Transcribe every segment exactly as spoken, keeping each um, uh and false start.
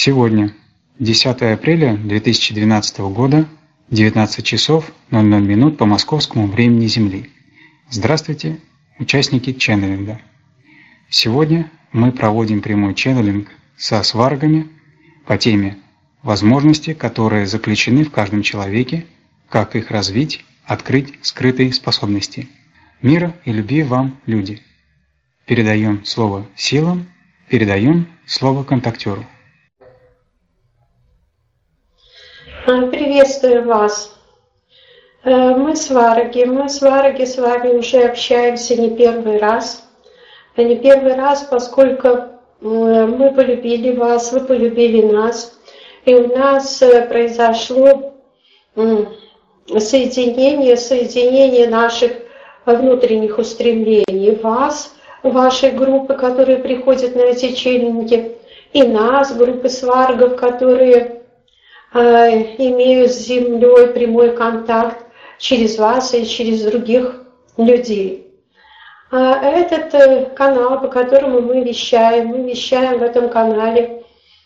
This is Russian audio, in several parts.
Сегодня, десятое апреля две тысячи двенадцатого года, девятнадцать часов ноль ноль минут по московскому времени Земли. Здравствуйте, участники ченнелинга. Сегодня мы проводим прямой ченнелинг со сваргами по теме возможности, которые заключены в каждом человеке, как их развить, открыть скрытые способности. Мира и любви вам, люди. Передаем слово силам, передаем слово контактеру. Приветствую вас. Мы сварги, мы сварги с вами уже общаемся не первый раз. Не первый раз, поскольку мы полюбили вас, вы полюбили нас. И у нас произошло соединение, соединение наших внутренних устремлений. Вас, вашей группы, которые приходят на эти ченнелинги, и нас, группы сваргов, которые имеют с Землей прямой контакт через вас и через других людей. Этот канал, по которому мы вещаем, мы вещаем в этом канале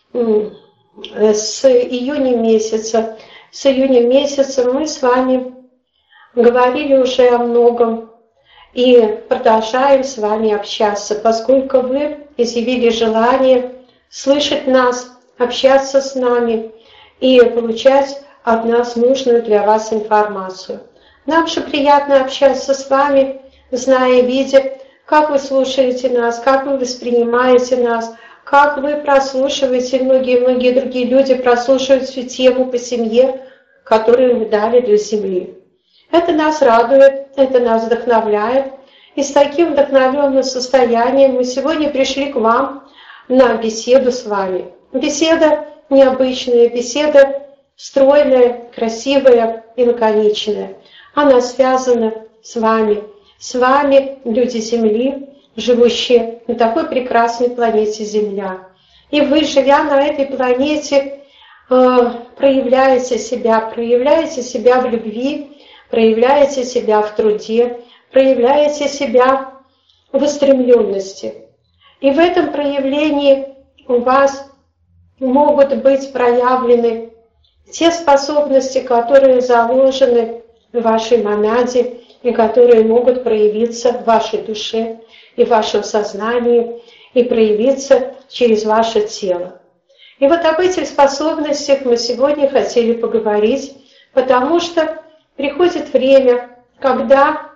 с июня месяца. С июня месяца мы с вами говорили уже о многом и продолжаем с вами общаться, поскольку вы изъявили желание слышать нас, общаться с нами и получать от нас нужную для вас информацию. Нам же приятно общаться с вами, зная и видя, как вы слушаете нас, как вы воспринимаете нас, как вы прослушиваете, многие-многие другие люди прослушивают всю тему по семье, которую мы дали для Земли. Это нас радует, это нас вдохновляет. И с таким вдохновленным состоянием мы сегодня пришли к вам на беседу с вами. Беседа необычная, беседа стройная, красивая и лаконичная. Она связана с вами, с вами, люди Земли, живущие на такой прекрасной планете Земля. И вы, живя на этой планете, проявляете себя, проявляете себя в любви, проявляете себя в труде, проявляете себя в устремленности. И в этом проявлении у вас могут быть проявлены те способности, которые заложены в вашей монаде и которые могут проявиться в вашей душе и в вашем сознании и проявиться через ваше тело. И вот об этих способностях мы сегодня хотели поговорить, потому что приходит время, когда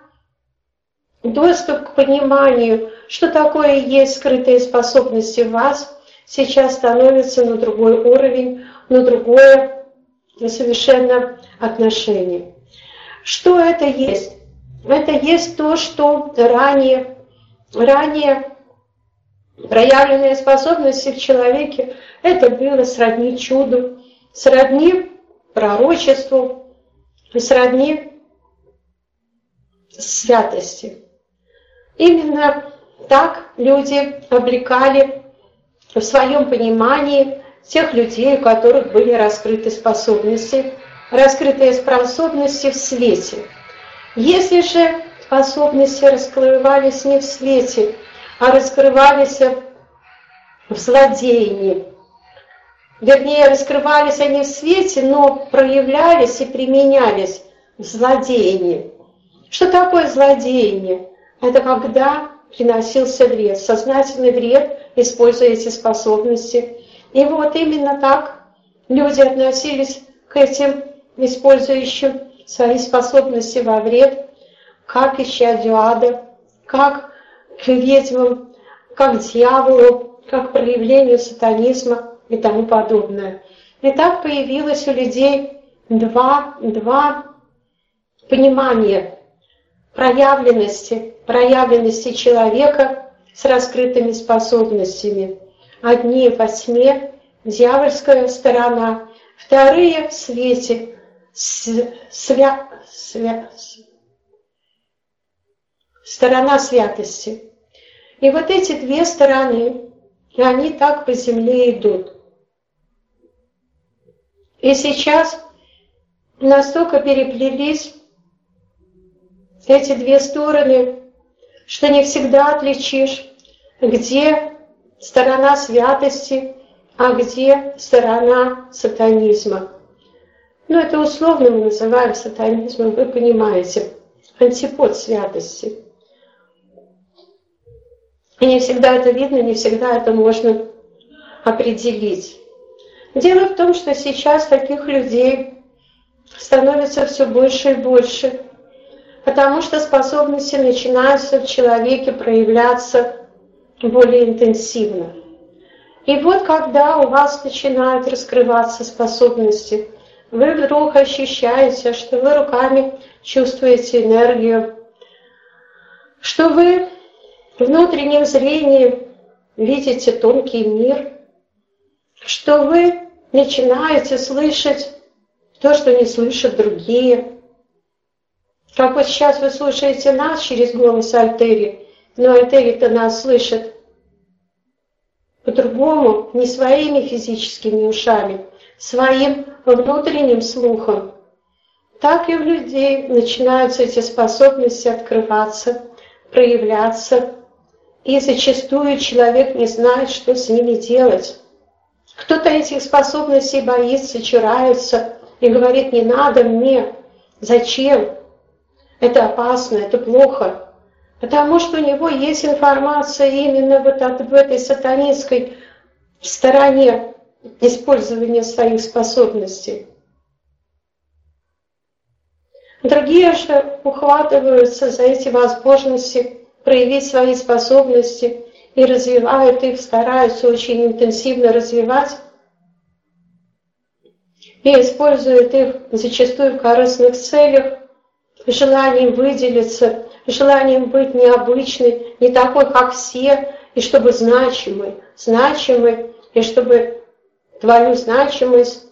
доступ к пониманию, что такое есть скрытые способности в вас, сейчас становится на другой уровень, на другое совершенно отношение. Что это есть? Это есть то, что ранее, ранее проявленные способности в человеке, это было сродни чуду, сродни пророчеству, сродни святости. Именно так люди облекали в своем понимании тех людей, у которых были раскрыты способности, раскрытые способности в свете. Если же способности раскрывались не в свете, а раскрывались в злодеянии, вернее, раскрывались они в свете, но проявлялись и применялись в злодеянии. Что такое злодеяние? Это когда приносился вред, сознательный вред, используя эти способности. И вот именно так люди относились к этим, использующим свои способности во вред, как к исчадию ада, как к ведьмам, как к дьяволу, как к проявлению сатанизма и тому подобное. И так появилось у людей два, два понимания проявленности, проявленности человека с раскрытыми способностями. Одни во тьме, дьявольская сторона, вторые в свете, свя, свя, сторона святости. И вот эти две стороны, они так по земле идут. И сейчас настолько переплелись эти две стороны, что не всегда отличишь, где сторона святости, а где сторона сатанизма. Ну, это условно мы называем сатанизмом, вы понимаете, антипод святости. И не всегда это видно, не всегда это можно определить. Дело в том, что сейчас таких людей становится все больше и больше, потому что способности начинаются в человеке проявляться более интенсивно. И вот когда у вас начинают раскрываться способности, вы вдруг ощущаете, что вы руками чувствуете энергию, что вы внутренним зрением видите тонкий мир, что вы начинаете слышать то, что не слышат другие. Как вот сейчас вы слушаете нас через голос Альтери, но Альтери-то нас слышит по-другому, не своими физическими ушами, своим внутренним слухом. Так и у людей начинаются эти способности открываться, проявляться, и зачастую человек не знает, что с ними делать. Кто-то этих способностей боится, чурается и говорит: не надо мне, зачем? Это опасно, это плохо. Потому что у него есть информация именно вот от, в этой сатанинской стороне использования своих способностей. Другие же ухватываются за эти возможности проявить свои способности и развивают их, стараются очень интенсивно развивать и используют их зачастую в корыстных целях, желанием выделиться, желанием быть необычной, не такой, как все, и чтобы значимый, значимый, и чтобы твою значимость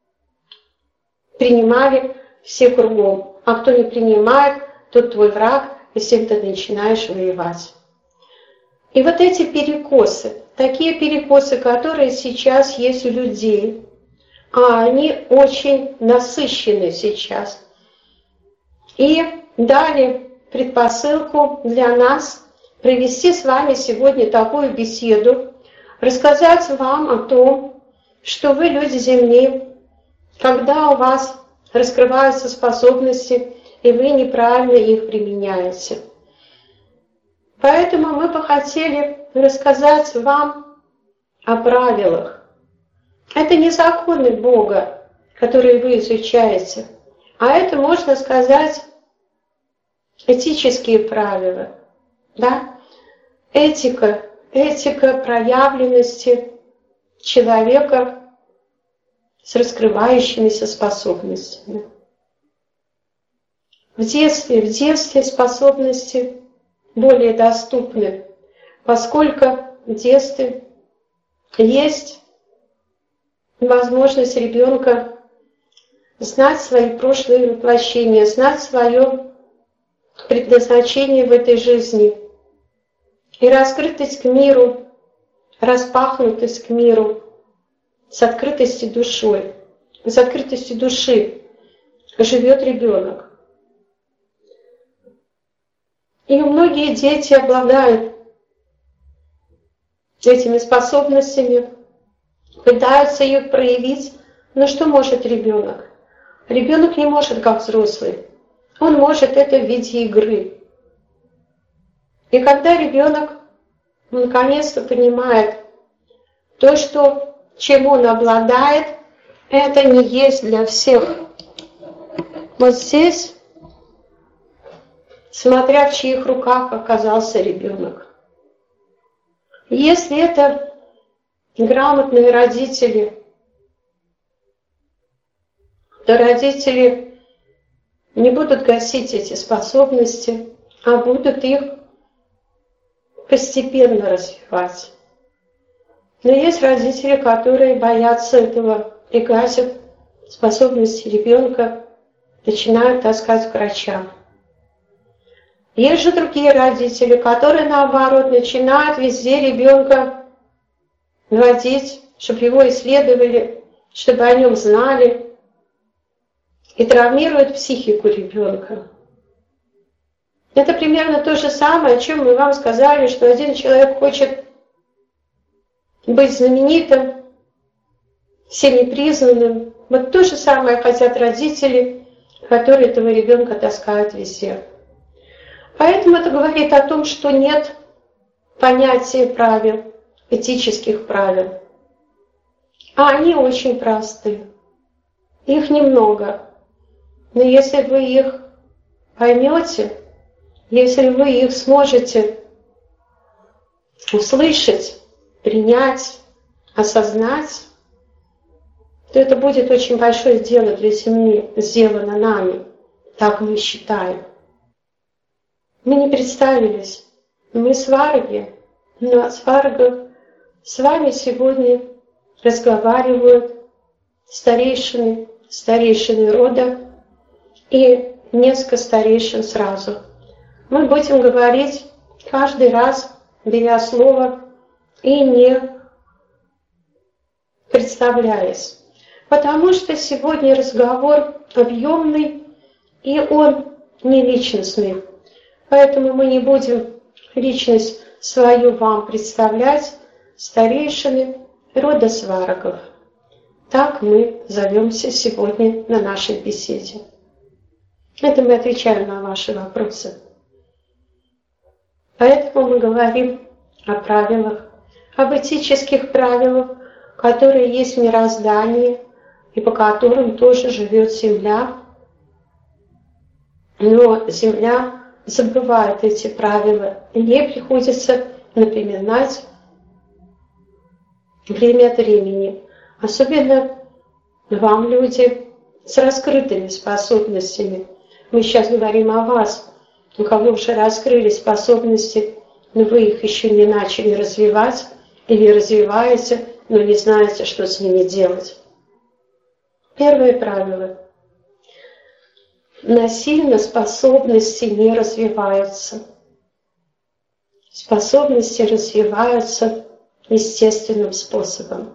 принимали все кругом. А кто не принимает, тот твой враг, и с ним ты начинаешь воевать. И вот эти перекосы, такие перекосы, которые сейчас есть у людей, а они очень насыщены сейчас. И дали предпосылку для нас провести с вами сегодня такую беседу, рассказать вам о том, что вы люди Земли, когда у вас раскрываются способности, и вы неправильно их применяете. Поэтому мы бы хотели рассказать вам о правилах. Это не законы Бога, которые вы изучаете, а это, можно сказать, этические правила, да? Этика, этика проявленности человека с раскрывающимися способностями. В детстве, в детстве способности более доступны, поскольку в детстве есть возможность ребенка знать свои прошлые воплощения, знать свое предназначение в этой жизни и раскрытость к миру, распахнутость к миру с открытостью душой, с открытостью души живет ребенок. И многие дети обладают этими способностями, пытаются их проявить, но что может ребенок? Ребенок не может как взрослый, он может это в виде игры. И когда ребенок наконец-то понимает то, что, чем он обладает, это не есть для всех. Вот здесь, смотря в чьих руках оказался ребенок. Если это грамотные родители, то родители не будут гасить эти способности, а будут их постепенно развивать. Но есть родители, которые боятся этого и гасят способности ребенка, начинают таскать к врачам. Есть же другие родители, которые, наоборот, начинают везде ребенка водить, чтобы его исследовали, чтобы о нем знали, и травмируют психику ребенка. Это примерно то же самое, о чем мы вам сказали, что один человек хочет быть знаменитым, всеми признанным. Вот то же самое хотят родители, которые этого ребенка таскают везде. Поэтому это говорит о том, что нет понятия правил, этических правил. А они очень просты. Их немного. Но если вы их поймете, если вы их сможете услышать, принять, осознать, то это будет очень большое дело для Земли, сделано нами. Так мы считаем. Мы не представились. Мы сварги, но сваргов с вами сегодня разговаривают старейшины, старейшины рода и несколько старейшин сразу. Мы будем говорить каждый раз, беря слово и не представляясь. Потому что сегодня разговор объемный, и он не личностный. Поэтому мы не будем личность свою вам представлять, старейшины рода сварогов. Так мы зовемся сегодня на нашей беседе. Это мы отвечаем на ваши вопросы. Поэтому мы говорим о правилах, об этических правилах, которые есть в мироздании, и по которым тоже живет Земля. Но Земля забывает эти правила, и ей приходится напоминать время от времени. Особенно вам, люди с раскрытыми способностями. Мы сейчас говорим о вас, у кого уже раскрыли способности, но вы их еще не начали развивать, или развиваете, но не знаете, что с ними делать. Первое правило. Насильно способности не развиваются. Способности развиваются естественным способом.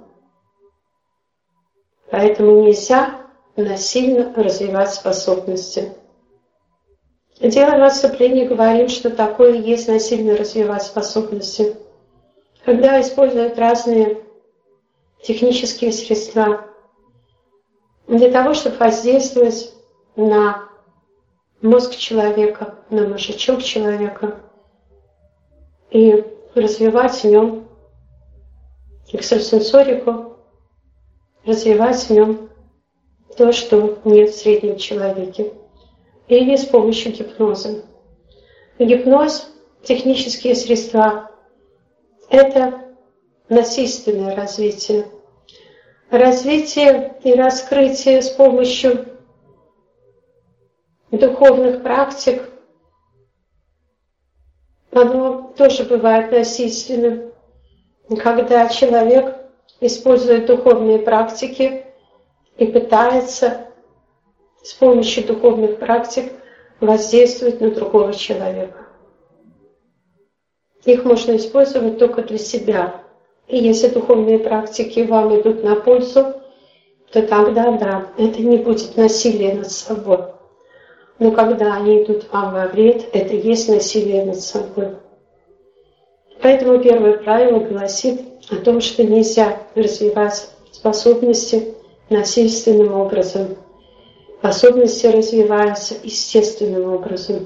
Поэтому нельзя насильно развивать способности. Делаем отступление, говорим, что такое есть насильно развивать способности. Когда используют разные технические средства для того, чтобы воздействовать на мозг человека, на мозжечок человека и развивать в нем экстрасенсорику, развивать в нем то, что нет в среднем человеке. Или с помощью гипноза. Гипноз, технические средства – это насильственное развитие. Развитие и раскрытие с помощью духовных практик, оно тоже бывает насильственным. Когда человек использует духовные практики и пытается с помощью духовных практик воздействовать на другого человека. Их можно использовать только для себя. И если духовные практики вам идут на пользу, то тогда, да, это не будет насилие над собой. Но когда они идут вам во вред, это и есть насилие над собой. Поэтому первое правило гласит о том, что нельзя развивать способности насильственным образом. Способности развиваются естественным образом.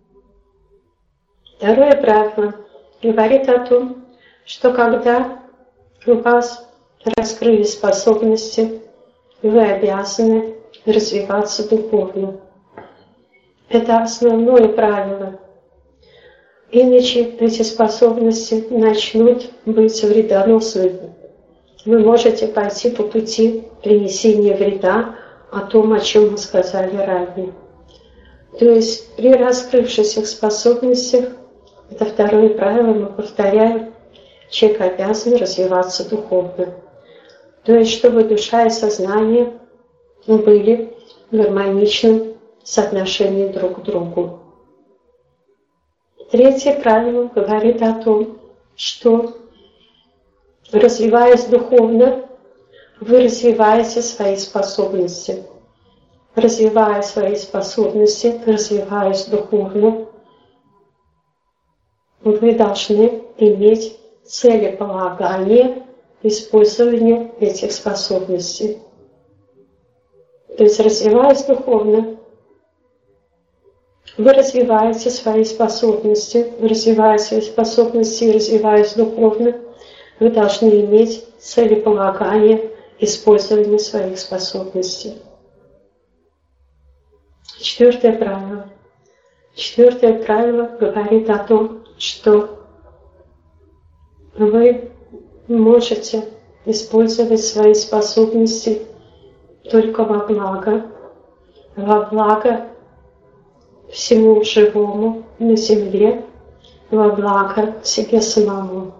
Второе правило говорит о том, что когда у вас раскрыли способности, вы обязаны развиваться духовно. Это основное правило. Иначе эти способности начнут быть вредоносными. Вы можете пойти по пути принесения вреда, о том, о чем мы сказали ранее. То есть при раскрывшихся способностях, это второе правило, мы повторяем, человек обязан развиваться духовно. То есть чтобы душа и сознание были в гармоничном соотношении друг к другу. Третье правило говорит о том, что, развиваясь духовно, вы развиваете свои способности. Развивая свои способности, развиваясь духовно, вы должны иметь целеполагание использования этих способностей. То есть, развиваясь духовно, вы развиваете свои способности, развивая свои способности и развиваясь духовно, вы должны иметь целеполагание использования своих способностей. Четвертое правило. Четвертое правило говорит о том, что вы можете использовать свои способности только во благо, во благо всему живому на земле, во благо себе самому.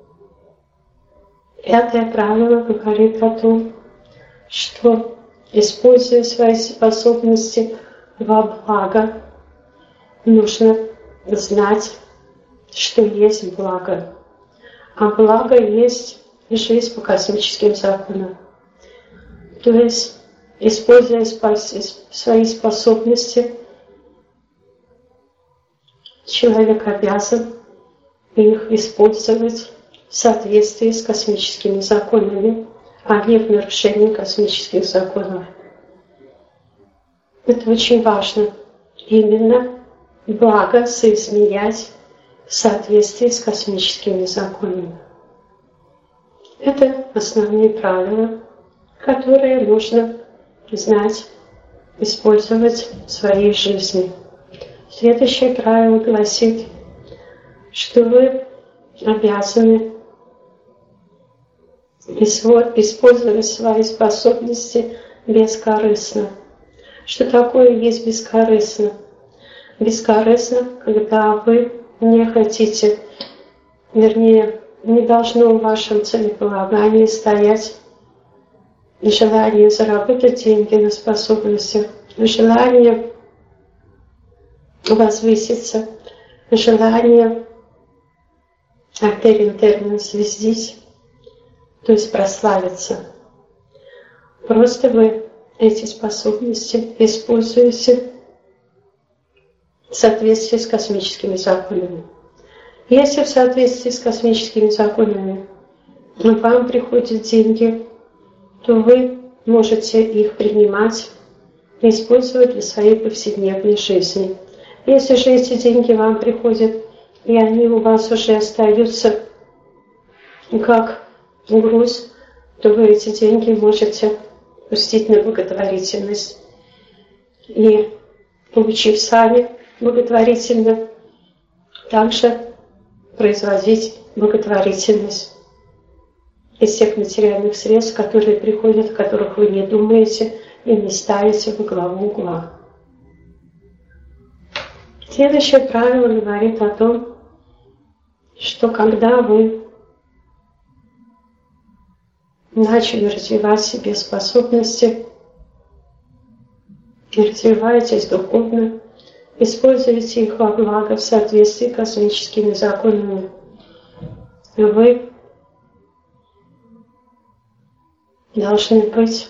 Пятое правило говорит о том, что, используя свои способности во благо, нужно знать, что есть благо. А благо есть жизнь по космическим законам. То есть, используя свои способности, человек обязан их использовать в соответствии с космическими законами, а не в нарушении космических законов. Это очень важно. Именно благо соизмерять в соответствии с космическими законами. Это основные правила, которые нужно знать, использовать в своей жизни. Следующее правило гласит, что вы обязаны использовать свои способности бескорыстно. Что такое есть бескорыстно? Бескорыстно, когда вы не хотите, вернее, не должно в вашем целеполагании стоять желание заработать деньги на способностях, желание возвыситься, желание артериум звездить, то есть прославиться. Просто вы эти способности используете в соответствии с космическими законами. Если в соответствии с космическими законами вам приходят деньги, то вы можете их принимать и использовать для своей повседневной жизни. Если же эти деньги вам приходят, и они у вас уже остаются как груз, то вы эти деньги можете пустить на благотворительность. И, получив сами благотворительно, также производить благотворительность из тех материальных средств, которые приходят, о которых вы не думаете и не ставите во главу угла. Следующее правило говорит о том, что когда вы начали развивать в себе способности и развиваетесь духовно, используете их во благо в соответствии с космическими законами, вы должны быть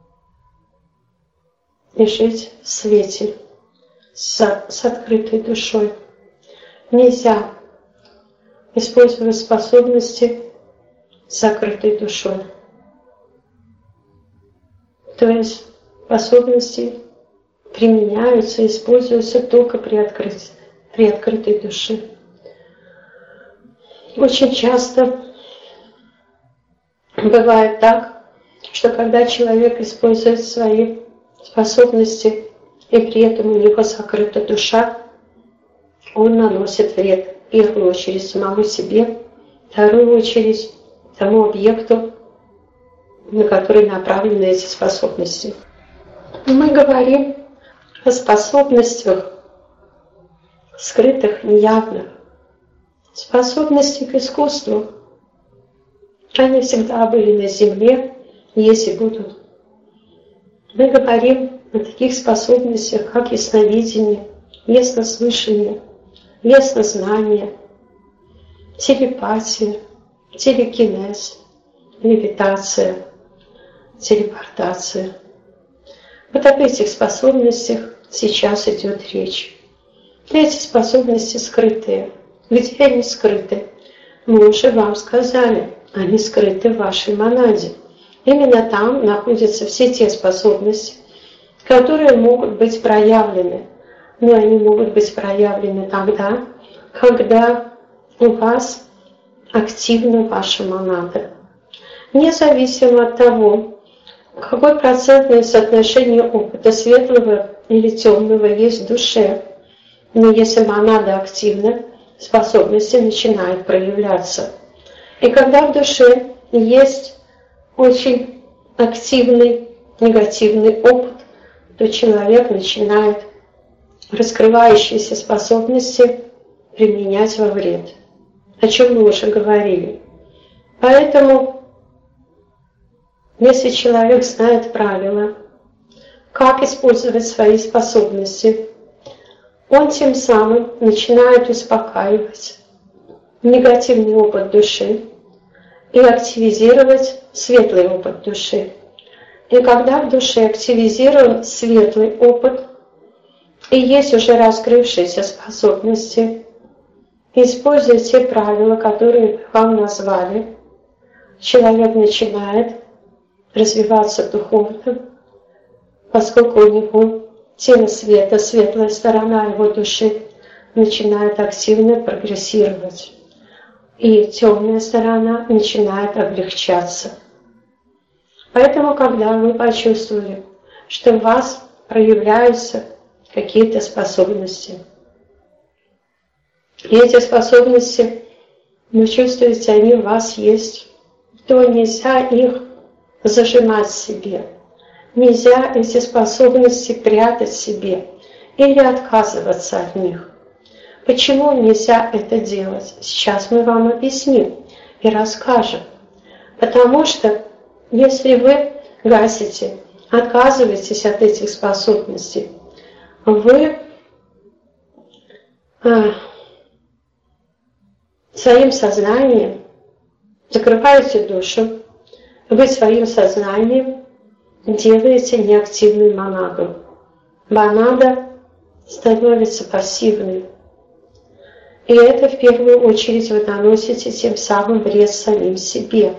и жить в свете, с, с открытой душой. Нельзя использовать способности с закрытой душой. То есть способности применяются, используются только при, открыть, при открытой душе. Очень часто бывает так, что когда человек использует свои способности, и при этом у него закрыта душа, он наносит вред в первую очередь самому себе, в вторую очередь тому объекту, на который направлены эти способности. Мы говорим о способностях скрытых, неявных, способности к искусству. Они всегда были на земле, есть и будут. Мы говорим о таких способностях, как ясновидение, яснослышание, яснознание, телепатия, телекинез, левитация, телепортация. Вот об этих способностях сейчас идет речь. Эти способности скрытые. Где они скрыты? Мы уже вам сказали, они скрыты в вашей монаде. Именно там находятся все те способности, которые могут быть проявлены. Но они могут быть проявлены тогда, когда у вас активна ваша монада. Независимо от того, какое процентное соотношение опыта светлого или темного есть в душе, но если монада активна, способности начинают проявляться. И когда в душе есть очень активный негативный опыт, то человек начинает раскрывающиеся способности применять во вред, о чем мы уже говорили. Поэтому, если человек знает правила, как использовать свои способности, он тем самым начинает успокаивать негативный опыт души и активизировать светлый опыт души. И когда в душе активизирован светлый опыт, и есть уже раскрывшиеся способности, используя те правила, которые вам назвали, человек начинает развиваться духовно, поскольку у него тело света, светлая сторона его души начинает активно прогрессировать, и темная сторона начинает облегчаться. Поэтому, когда вы почувствовали, что в вас проявляются какие-то способности, и эти способности, вы чувствуете, они в вас есть, то нельзя их зажимать в себе. Нельзя эти способности прятать в себе или отказываться от них. Почему нельзя это делать? Сейчас мы вам объясним и расскажем. Потому что если вы гасите, отказываетесь от этих способностей, вы а, своим сознанием закрываете душу, вы своим сознанием делаете неактивную монаду. Монада становится пассивной. И это в первую очередь вы наносите тем самым вред самим себе.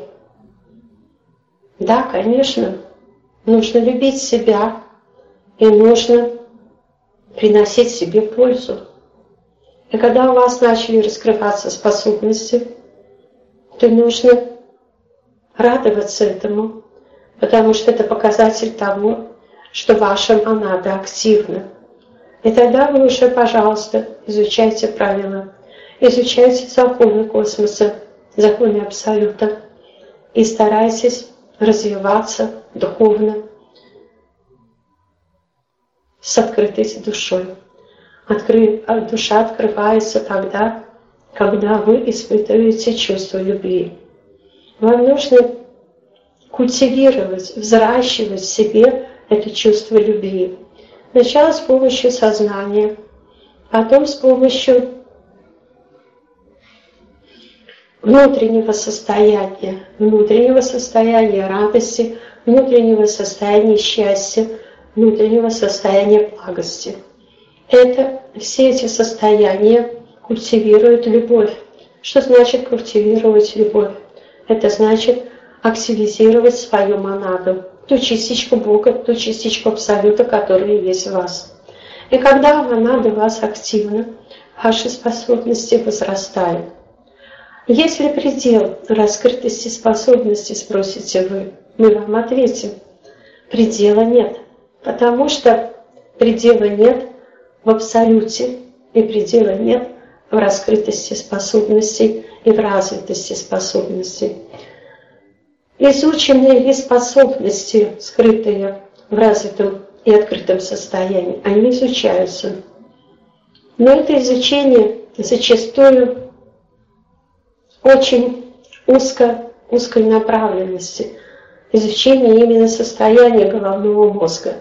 Да, конечно, нужно любить себя и нужно приносить себе пользу. И когда у вас начали раскрываться способности, то нужно радоваться этому, потому что это показатель того, что ваша монада активна. И тогда вы уже, пожалуйста, изучайте правила, изучайте законы космоса, законы Абсолюта и старайтесь развиваться духовно с открытой душой. Откры... Душа открывается тогда, когда вы испытываете чувство любви. Вам нужно культивировать, взращивать в себе это чувство любви. Сначала с помощью сознания, потом с помощью внутреннего состояния, внутреннего состояния радости, внутреннего состояния счастья, внутреннего состояния благости. Это, все эти состояния культивируют любовь. Что значит культивировать любовь? Это значит активизировать свою монаду, ту частичку Бога, ту частичку Абсолюта, которая есть в вас. И когда монада у вас активна, ваши способности возрастают. Есть ли предел раскрытости способностей, спросите вы? Мы вам ответим. Предела нет, потому что предела нет в Абсолюте, и предела нет в раскрытости способностей и в развитости способностей. Изученные ли способности, скрытые в развитом и открытом состоянии, они изучаются. Но это изучение зачастую очень узко, узкой направленности. Изучение именно состояния головного мозга.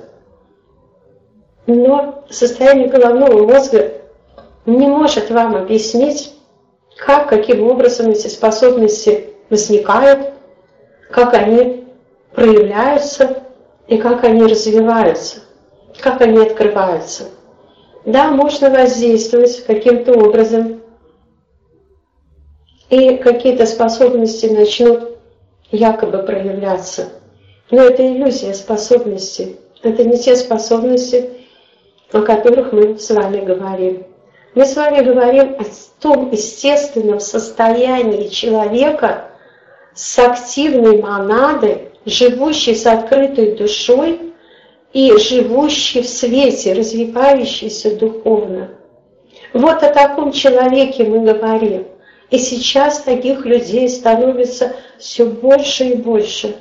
Но состояние головного мозга не может вам объяснить, как, каким образом эти способности возникают, как они проявляются и как они развиваются, как они открываются. Да, можно воздействовать каким-то образом, и какие-то способности начнут якобы проявляться. Но это иллюзия способностей. Это не те способности, о которых мы с вами говорим. Мы с вами говорим о том естественном состоянии человека с активной монадой, живущей с открытой душой и живущей в свете, развивающейся духовно. Вот о таком человеке мы говорим. И сейчас таких людей становится все больше и больше.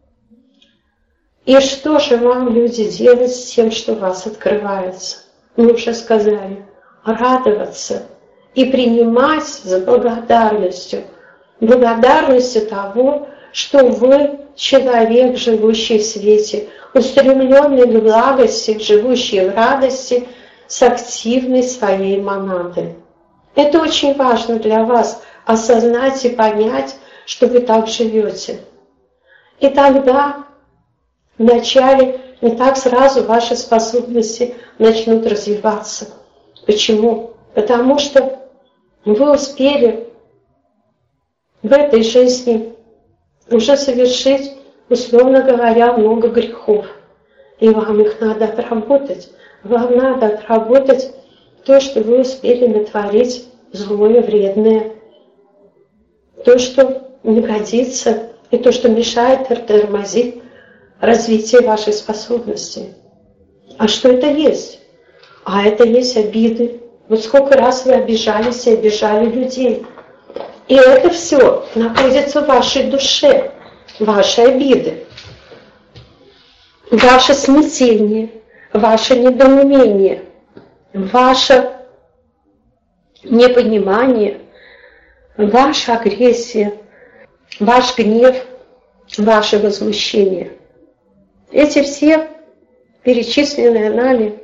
И что же вам, люди, делать с тем, что у вас открывается? Мы уже сказали, радоваться и принимать с благодарностью. Благодарностью того, что вы человек, живущий в свете, устремленный к благости, живущий в радости, с активной своей монадой. Это очень важно для вас, осознать и понять, что вы так живете. И тогда вначале не так сразу ваши способности начнут развиваться. Почему? Потому что вы успели в этой жизни уже совершить, условно говоря, много грехов. И вам их надо отработать. Вам надо отработать то, что вы успели натворить злое, вредное. То, что не годится, и то, что мешает, тормозит развитие вашей способности. А что это есть? А это есть обиды. Вот сколько раз вы обижались и обижали людей. И это все находится в вашей душе, ваши обиды, ваше смятение, ваше недоумение, ваше непонимание, ваша агрессия, ваш гнев, ваше возмущение. Эти все перечисленные нами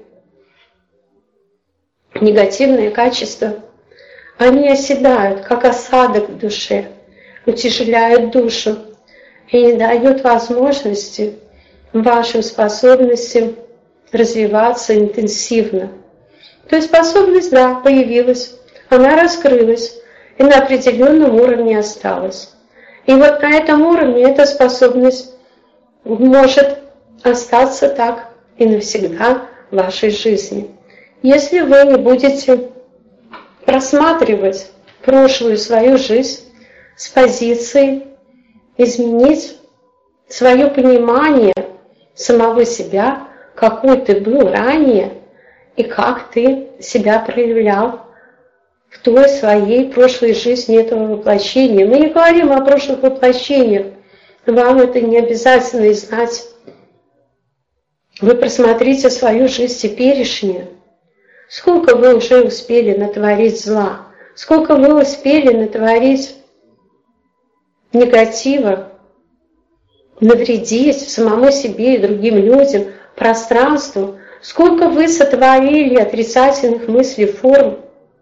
негативные качества, они оседают, как осадок в душе, утяжеляют душу и не дают возможности вашим способностям развиваться интенсивно. То есть способность, да, появилась, она раскрылась и на определенном уровне осталась. И вот на этом уровне эта способность может остаться так и навсегда в вашей жизни. Если вы не будете просматривать прошлую свою жизнь с позиции изменить свое понимание самого себя, какой ты был ранее и как ты себя проявлял в той своей прошлой жизни этого воплощения. Мы не говорим о прошлых воплощениях, вам это не обязательно знать. Вы просмотрите свою жизнь теперешнюю. Сколько вы уже успели натворить зла, сколько вы успели натворить негатива, навредить самому себе и другим людям, пространству, сколько вы сотворили отрицательных мыслей, форм.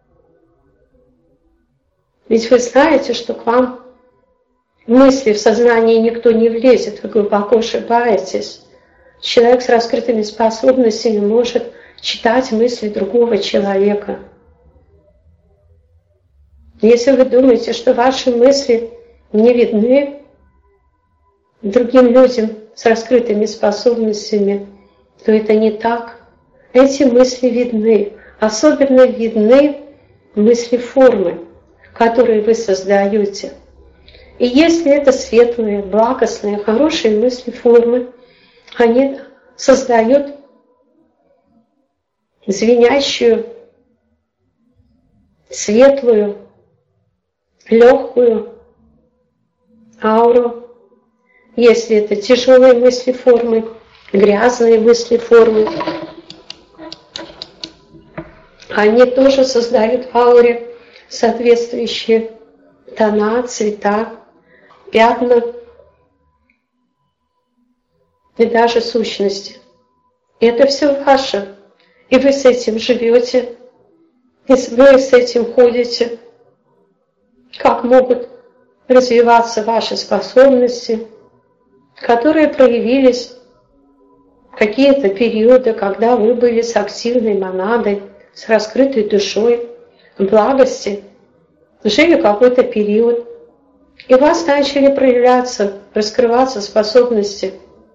Ведь вы знаете, что к вам мысли в сознание никто не влезет, вы глубоко ошибаетесь. Человек с раскрытыми способностями может читать мысли другого человека. Если вы думаете, что ваши мысли не видны другим людям с раскрытыми способностями, то это не так. Эти мысли видны. Особенно видны мысли формы, которые вы создаете. И если это светлые, благостные, хорошие мысли формы, они создают звенящую, светлую, легкую ауру. Если это тяжелые мысли формы, грязные мысли формы, они тоже создают в ауре соответствующие тона, цвета, пятна и даже сущности. Это все ваше. И вы с этим живете, и вы с этим ходите. Как могут развиваться ваши способности, которые проявились в какие-то периоды, когда вы были с активной монадой, с раскрытой душой, в благости, жили какой-то период, и у вас начали проявляться, раскрываться способности.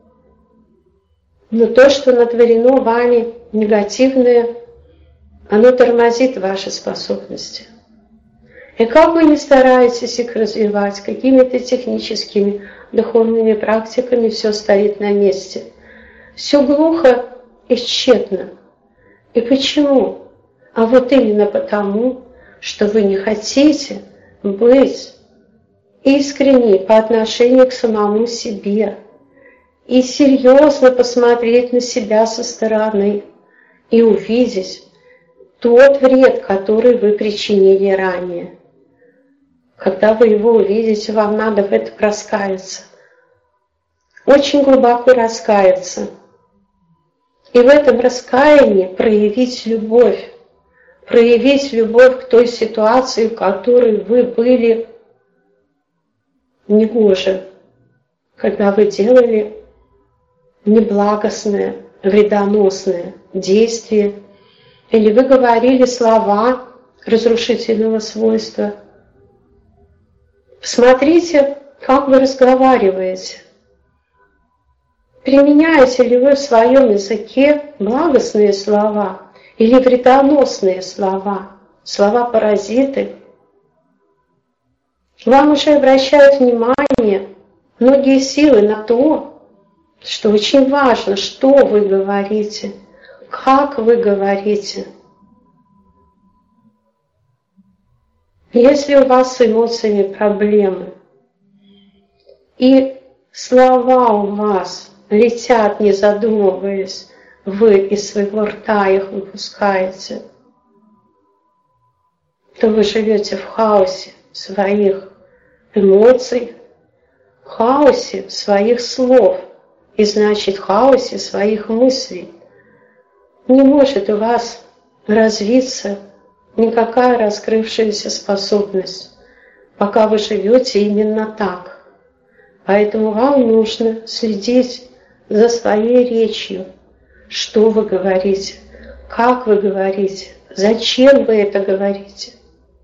Но то, что натворено вами негативное, оно тормозит ваши способности. И как вы ни стараетесь их развивать, какими-то техническими, духовными практиками, все стоит на месте. Все глухо и тщетно. И почему? А вот именно потому, что вы не хотите быть искренни по отношению к самому себе и серьезно посмотреть на себя со стороны и увидеть тот вред, который вы причинили ранее. Когда вы его увидите, вам надо в этом раскаяться. Очень глубоко раскаяться. И в этом раскаянии проявить любовь. Проявить любовь к той ситуации, в которой вы были негоже, когда вы делали неблагостное, вредоносное действие, или вы говорили слова разрушительного свойства. Посмотрите, как вы разговариваете. Применяете ли вы в своем языке благостные слова или вредоносные слова, слова-паразиты? Вам уже обращают внимание многие силы на то, что очень важно, что вы говорите, как вы говорите. Если у вас с эмоциями проблемы, и слова у вас летят, не задумываясь, вы из своего рта их выпускаете, то вы живете в хаосе своих эмоций, в хаосе своих слов, и значит в хаосе своих мыслей. Не может у вас развиться никакая раскрывшаяся способность, пока вы живете именно так. Поэтому вам нужно следить за своей речью, что вы говорите, как вы говорите, зачем вы это говорите.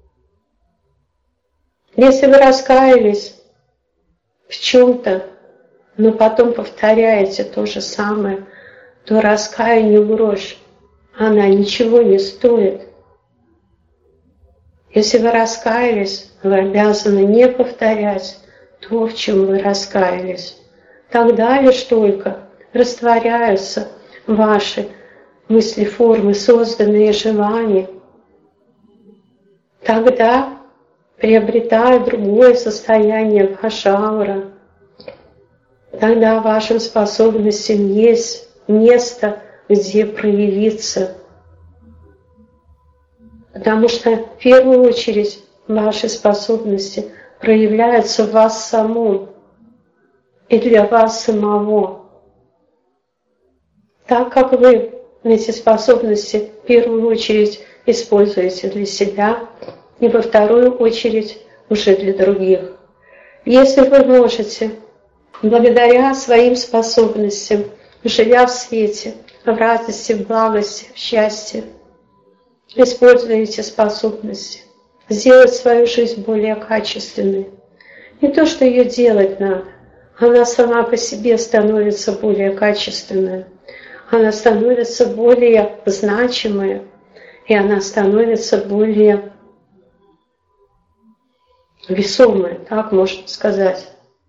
Если вы раскаялись в чем-то, но потом повторяете то же самое, то раскаянию грош, она ничего не стоит. Если вы раскаялись, вы обязаны не повторять то, в чем вы раскаялись. Тогда лишь только растворяются ваши мыслеформы, созданные желания. Тогда приобретает другое состояние ваша аура. Тогда вашим способностям есть место, где проявиться. Потому что в первую очередь ваши способности проявляются в вас самом и для вас самого. Так как вы эти способности в первую очередь используете для себя и во вторую очередь уже для других. Если вы можете, благодаря своим способностям, живя в свете, в радости, в благости, в счастье, используете способности, сделать свою жизнь более качественной. Не то, что ее делать надо, она сама по себе становится более качественной, она становится более значимой, и она становится более весомой, так можно сказать.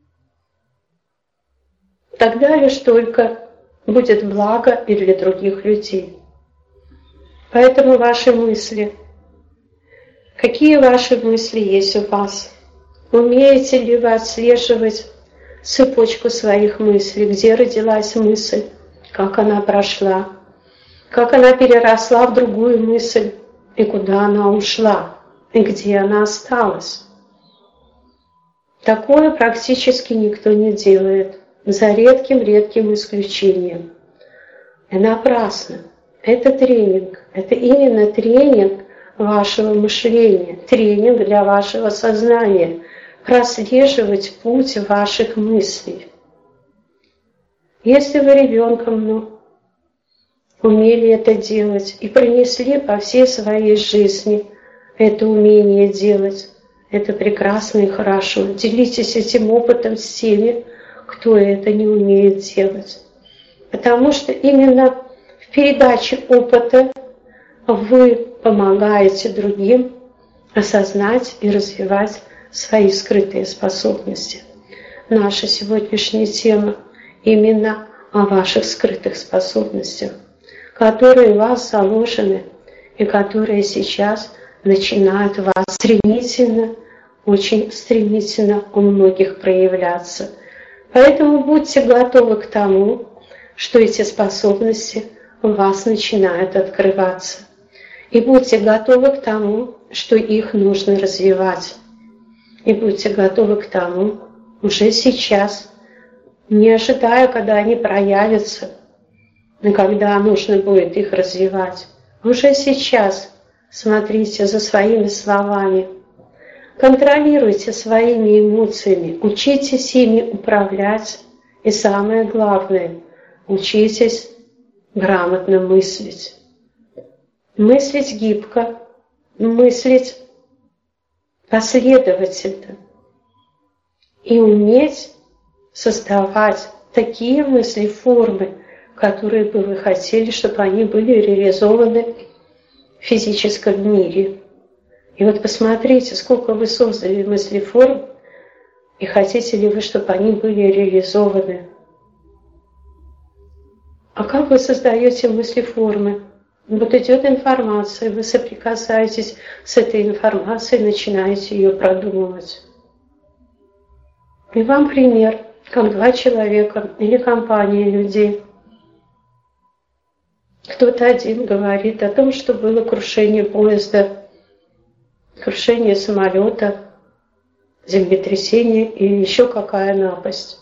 Тогда лишь только будет благо и для других людей. Поэтому ваши мысли. Какие ваши мысли есть у вас? Умеете ли вы отслеживать цепочку своих мыслей? Где родилась мысль? Как она прошла? Как она переросла в другую мысль? И куда она ушла? И где она осталась? Такое практически никто не делает, за редким-редким исключением. И напрасно. Это тренинг. Это именно тренинг вашего мышления, тренинг для вашего сознания, прослеживать путь ваших мыслей. Если вы ребенком, ну, умели это делать и пронесли по всей своей жизни это умение делать, Это прекрасно и хорошо. Делитесь этим опытом с теми, кто это не умеет делать. Потому что именно в передаче опыта вы помогаете другим осознать и развивать свои скрытые способности. Наша сегодняшняя тема именно о ваших скрытых способностях, которые у вас заложены и которые сейчас начинают у вас стремительно, очень стремительно у многих проявляться. Поэтому будьте готовы к тому, что эти способности у вас начинают открываться. И будьте готовы к тому, что их нужно развивать. И будьте готовы к тому уже сейчас, не ожидая, когда они проявятся, и когда нужно будет их развивать. Уже сейчас смотрите за своими словами, контролируйте своими эмоциями, учитесь ими управлять. И самое главное, учитесь грамотно мыслить. Мыслить гибко, мыслить последовательно и уметь создавать такие мысли, формы, которые бы вы хотели, чтобы они были реализованы в физическом мире. И вот посмотрите, сколько вы создали мыслеформ, и хотите ли вы, чтобы они были реализованы. А как вы создаете мыслеформы? Вот идет информация, вы соприкасаетесь с этой информацией, начинаете ее продумывать. И вам пример, как два человека или компания людей. Кто-то один говорит о том, что было крушение поезда, крушение самолета, землетрясение и еще какая напасть.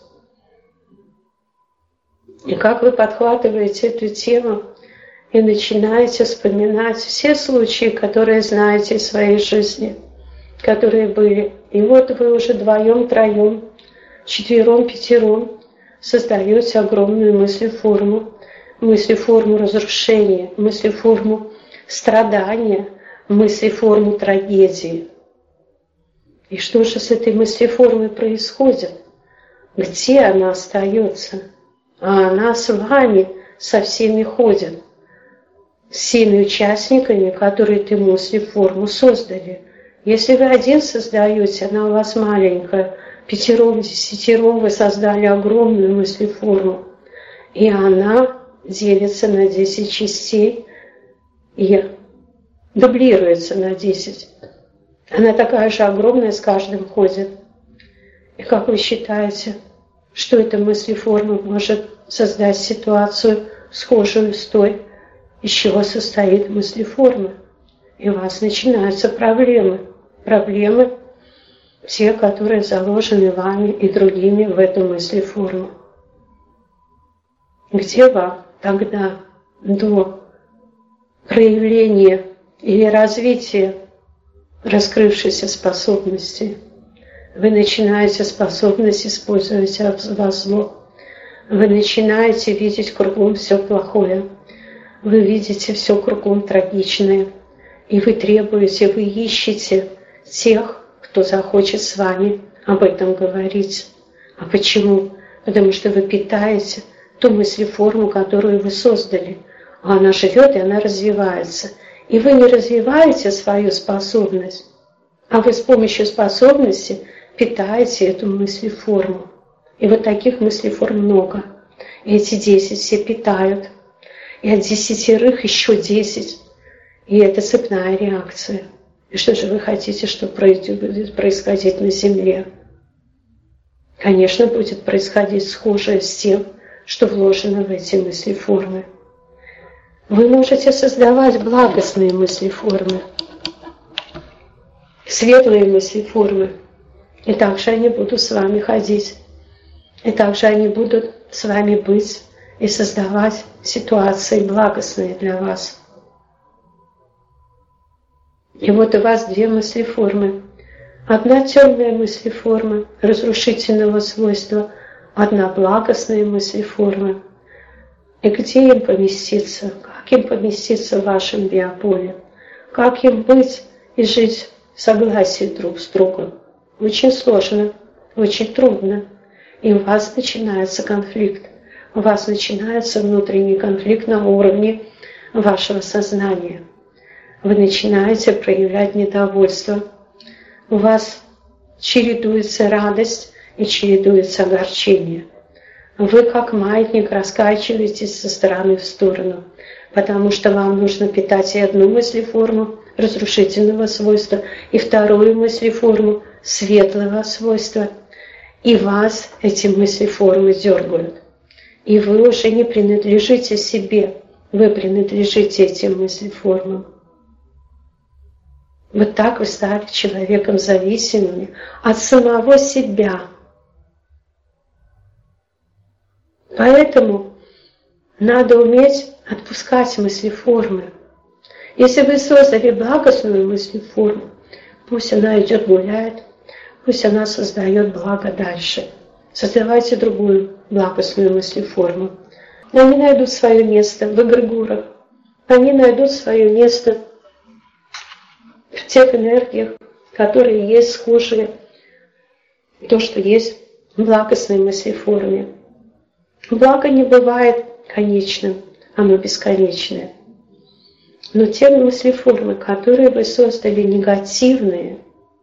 И как вы подхватываете эту тему и начинаете вспоминать все случаи, которые знаете из своей жизни, которые были. И вот вы уже вдвоем, троем, четвером, пятером создаете огромную мыслеформу, мыслеформу разрушения, мыслеформу страдания, мыслеформу трагедии. И что же с этой мыслеформой происходит? Где она остается? А она с вами со всеми ходит, с всеми участниками, которые эту мыслеформу создали. Если вы один создаете, она у вас маленькая, пятером, десятером вы создали огромную мыслеформу, и она делится на десять частей и дублируется на десять. Она такая же огромная, с каждым ходит. И как вы считаете, что эта мыслеформа может создать ситуацию, схожую с той, из чего состоит мыслеформа? И у вас начинаются проблемы. Проблемы, все, которые заложены вами и другими в эту мыслеформу. Где вам тогда до проявления или развития раскрывшейся способности вы начинаете способность использовать во зло? Вы начинаете видеть кругом все плохое. Вы видите все кругом трагичное. И вы требуете, вы ищете тех, кто захочет с вами об этом говорить. А почему? Потому что вы питаете ту мыслеформу, которую вы создали. А она живет, и она развивается. И вы не развиваете свою способность, а вы с помощью способности питаете эту мыслеформу. И вот таких мыслеформ много. И эти десять все питают. И от десятерых еще десять. И это цепная реакция. И что же вы хотите, что будет происходить на Земле? Конечно, будет происходить схожее с тем, что вложено в эти мыслеформы. Вы можете создавать благостные мыслеформы, светлые мыслеформы. И также они будут с вами ходить. И также они будут с вами быть и создавать ситуации благостные для вас. И вот у вас две мыслеформы. Одна темная мыслеформа разрушительного свойства, одна благостная мыслеформа. И где им поместиться? Как им поместиться в вашем биополе? Как им быть и жить согласии друг с другом. Очень сложно, очень трудно. И у вас начинается конфликт. У вас начинается внутренний конфликт на уровне вашего сознания. Вы начинаете проявлять недовольство. У вас чередуется радость и чередуется огорчение. Вы как маятник раскачиваетесь со стороны в сторону, потому что вам нужно питать и одну мыслеформу разрушительного свойства, и вторую мыслеформу светлого свойства. И вас эти мыслеформы дергают. И вы уже не принадлежите себе, вы принадлежите этим мыслеформам. Вот так вы стали человеком зависимым от самого себя. Поэтому надо уметь отпускать мыслеформы. Если вы создали благостную мыслеформу, пусть она идет гуляет, пусть она создает благо дальше. Создавайте другую благостную мыслеформу. Они найдут свое место в эгрегорах. Они найдут свое место в тех энергиях, которые есть схожие, то, что есть в благостной мыслеформе. Благо не бывает конечным, оно бесконечное. Но те мыслеформы, которые вы создали негативные,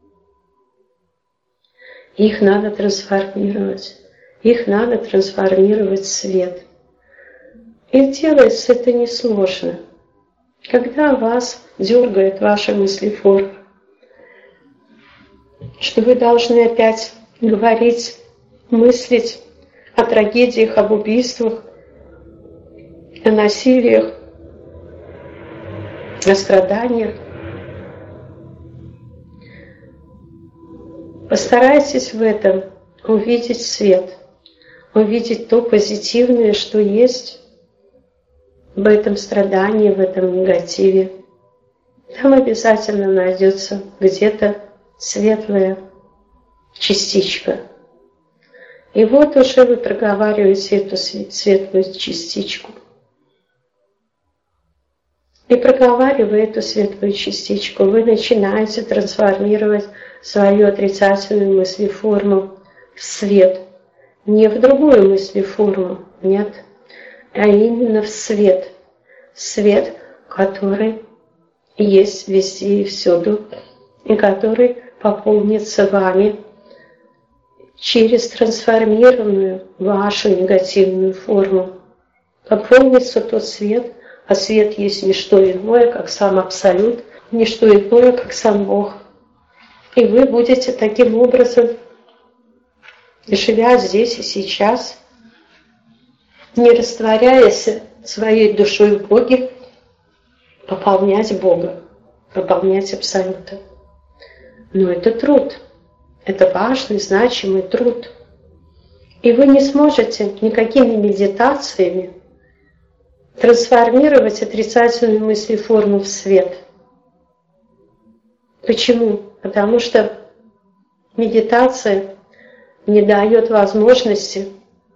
их надо трансформировать. Их надо трансформировать в свет. И делается это несложно. Когда вас дергает ваша мыслеформа, что вы должны опять говорить, мыслить о трагедиях, об убийствах, о насилиях, о страданиях. Постарайтесь в этом увидеть свет, увидеть то позитивное, что есть в этом страдании, в этом негативе. Там обязательно найдется где-то светлая частичка. И вот уже вы проговариваете эту светлую частичку. И проговаривая эту светлую частичку, вы начинаете трансформировать свою отрицательную мыслеформу в свет. Не в другую мыслеформу, нет, а именно в свет. Свет, который есть везде и всюду, и который пополнится вами через трансформированную вашу негативную форму. Пополнится тот свет, а свет есть не что иное, как сам Абсолют, не что иное, как сам Бог. И вы будете таким образом, живя здесь и сейчас, не растворяясь своей душой в Боге, пополнять Бога, пополнять Абсолюта. Но это труд, это важный, значимый труд. И вы не сможете никакими медитациями трансформировать отрицательную мыслеформу в свет. Почему? Потому что медитация не дает возможности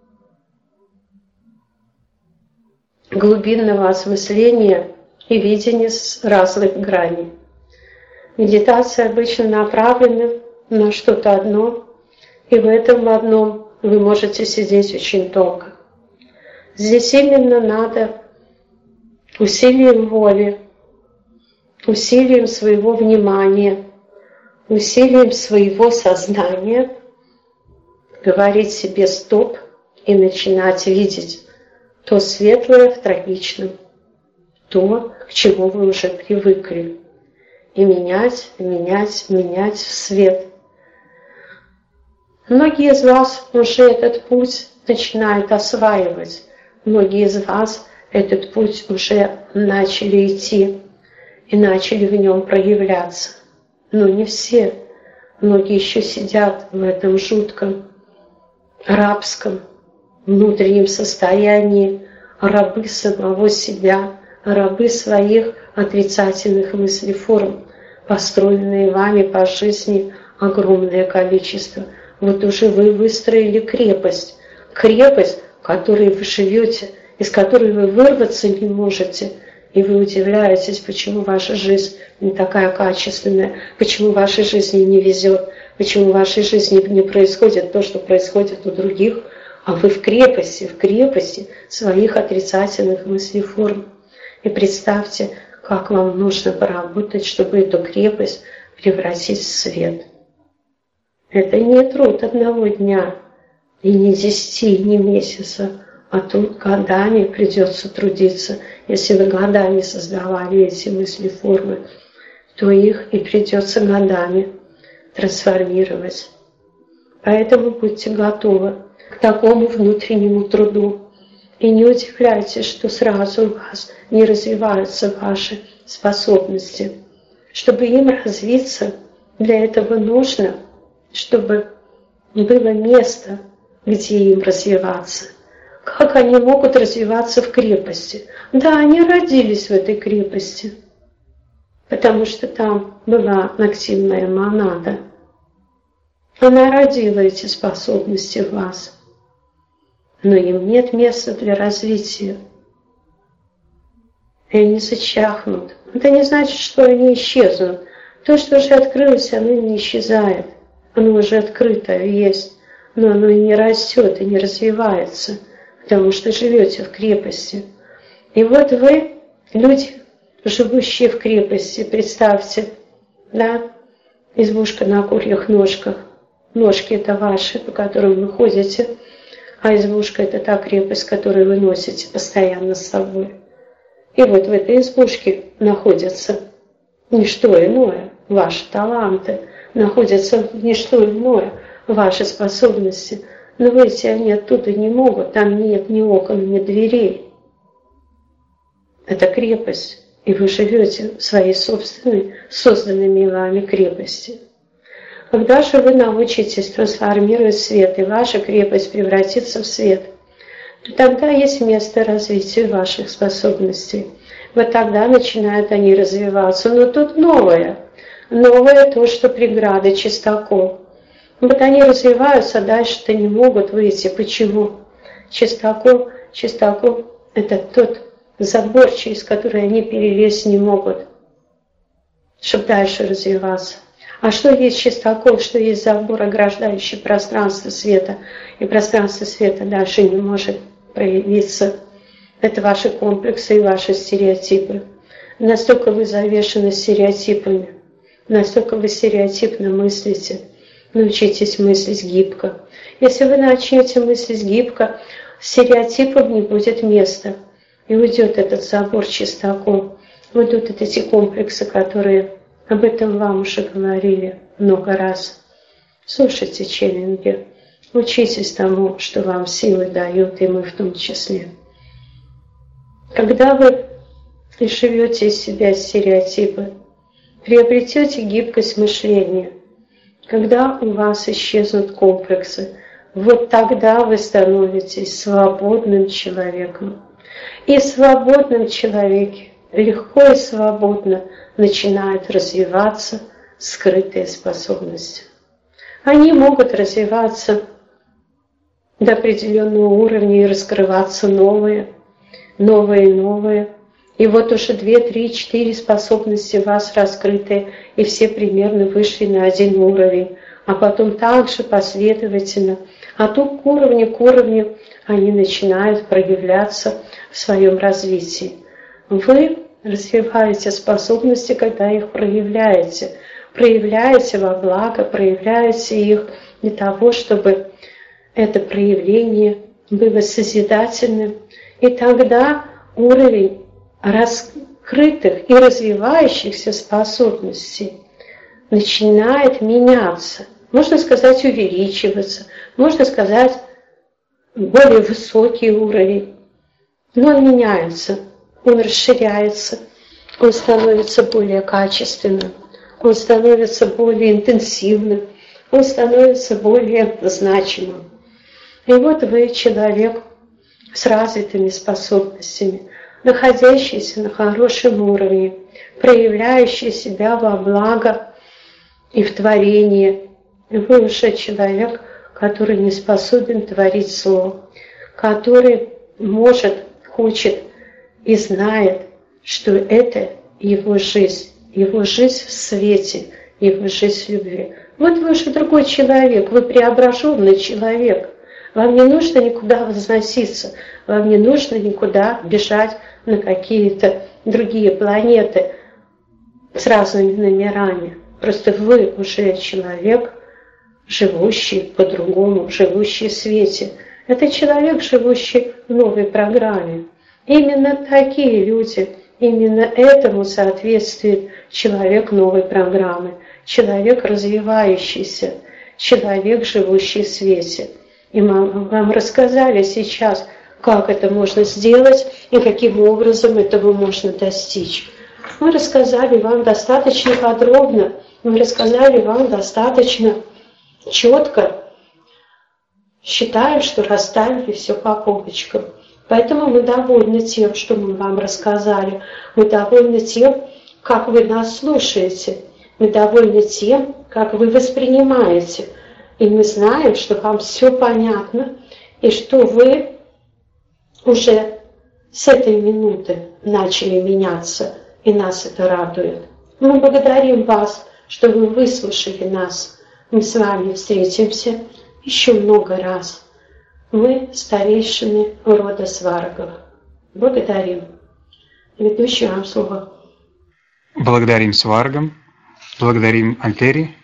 глубинного осмысления и видения с разных граней. Медитация обычно направлена на что-то одно, и в этом одном вы можете сидеть очень долго. Здесь именно надо усилием воли, усилием своего внимания, усилием своего сознания говорить себе «стоп» и начинать видеть то светлое в трагичном, то, к чему вы уже привыкли, и менять, менять, менять в свет. Многие из вас уже этот путь начинают осваивать, многие из вас этот путь уже начали идти и начали в нем проявляться. Но не все. Многие еще сидят в этом жутком, рабском, внутреннем состоянии, рабы самого себя, рабы своих отрицательных мыслеформ, построенные вами по жизни огромное количество. Вот уже вы выстроили крепость, крепость, в которой вы живете, из которой вы вырваться не можете, И вы удивляетесь, почему ваша жизнь не такая качественная, почему вашей жизни не везет, почему в вашей жизни не происходит то, что происходит у других, а вы в крепости, в крепости своих отрицательных мыслеформ. И представьте, как вам нужно поработать, чтобы эту крепость превратить в свет. Это не труд одного дня, и не десяти, и не месяца, а тут годами придется трудиться. Если вы годами создавали эти мыслеформы, то их и придется годами трансформировать. Поэтому будьте готовы к такому внутреннему труду. И не удивляйтесь, что сразу у вас не развиваются ваши способности. Чтобы им развиться, для этого нужно, чтобы было место, где им развиваться. Как они могут развиваться в крепости? Да, они родились в этой крепости, потому что там была активная монада. Она родила эти способности в вас, но им нет места для развития. И они зачахнут. Это не значит, что они исчезнут. То, что уже открылось, оно не исчезает. Оно уже открыто есть, но оно и не растет, и не развивается, потому что живете в крепости. И вот вы, люди, живущие в крепости, представьте, да, избушка на курьих ножках. Ножки – это ваши, по которым вы ходите, а избушка – это та крепость, которую вы носите постоянно с собой. И вот в этой избушке находятся не что иное, ваши таланты, находятся не что иное, ваши способности. Но выйти они оттуда не могут, там нет ни окон, ни дверей. Это крепость, и вы живете в своей собственной, созданными вами крепости. Когда же вы научитесь трансформировать свет, и ваша крепость превратится в свет, то тогда есть место развития ваших способностей. Вот тогда начинают они развиваться. Но тут новое. Новое то, что преграды чистокол. Вот они развиваются, а дальше-то не могут выйти. Почему? Чистокол, чистокол – это тот забор, через который они перелезть не могут, чтобы дальше развиваться. А что есть чистокол, что есть забор, ограждающий пространство света, и пространство света дальше не может проявиться. Это ваши комплексы и ваши стереотипы. Настолько вы завешены стереотипами, настолько вы стереотипно мыслите. Научитесь мыслить гибко. Если вы начнете мыслить гибко, стереотипам не будет места. И уйдет этот забор чистокол. Уйдут эти комплексы, которые об этом вам уже говорили много раз. Слушайте челленджи, учитесь тому, что вам силы дают, и мы в том числе. Когда вы живете из себя стереотипы, приобретете гибкость мышления, когда у вас исчезнут комплексы, вот тогда вы становитесь свободным человеком. И в свободном человеке легко и свободно начинают развиваться скрытые способности. Они могут развиваться до определенного уровня и раскрываться новые, новые и новые. И вот уже две, три, четыре способности у вас раскрыты, и все примерно вышли на один уровень. А потом также последовательно, от к уровню к уровню они начинают проявляться в своем развитии. Вы развиваете способности, когда их проявляете. Проявляете во благо, проявляете их для того, чтобы это проявление было созидательным. И тогда уровень раскрытых и развивающихся способностей начинает меняться. Можно сказать, увеличиваться. Можно сказать, более высокий уровень. Но он меняется. Он расширяется, он становится более качественным, он становится более интенсивным, он становится более значимым. И вот вы человек с развитыми способностями, находящийся на хорошем уровне, проявляющий себя во благо и в творении. Вы уже человек, который не способен творить зло, который может, хочет и знает что это его жизнь, его жизнь в свете, его жизнь в любви. Вот вы уже другой человек, вы преображенный человек. Вам не нужно никуда возноситься, вам не нужно никуда бежать на какие-то другие планеты с разными номерами. Просто вы уже человек, живущий по-другому, живущий в свете. Это человек, живущий в новой программе. Именно такие люди, именно этому соответствует человек новой программы, человек развивающийся, человек, живущий в свете. И мы вам рассказали сейчас, как это можно сделать и каким образом этого можно достичь. Мы рассказали вам достаточно подробно, мы рассказали вам достаточно четко. Считаем, что расставили все по полочкам. Поэтому мы довольны тем, что мы вам рассказали. Мы довольны тем, как вы нас слушаете. Мы довольны тем, как вы воспринимаете. И мы знаем, что вам все понятно, и что вы уже с этой минуты начали меняться, и нас это радует. Мы благодарим вас, что вы выслушали нас. Мы с вами встретимся еще много раз. Мы старейшины рода Сваргов. Благодарим. Ведущий вам слово. Благодарим Сваргам, благодарим Альтери.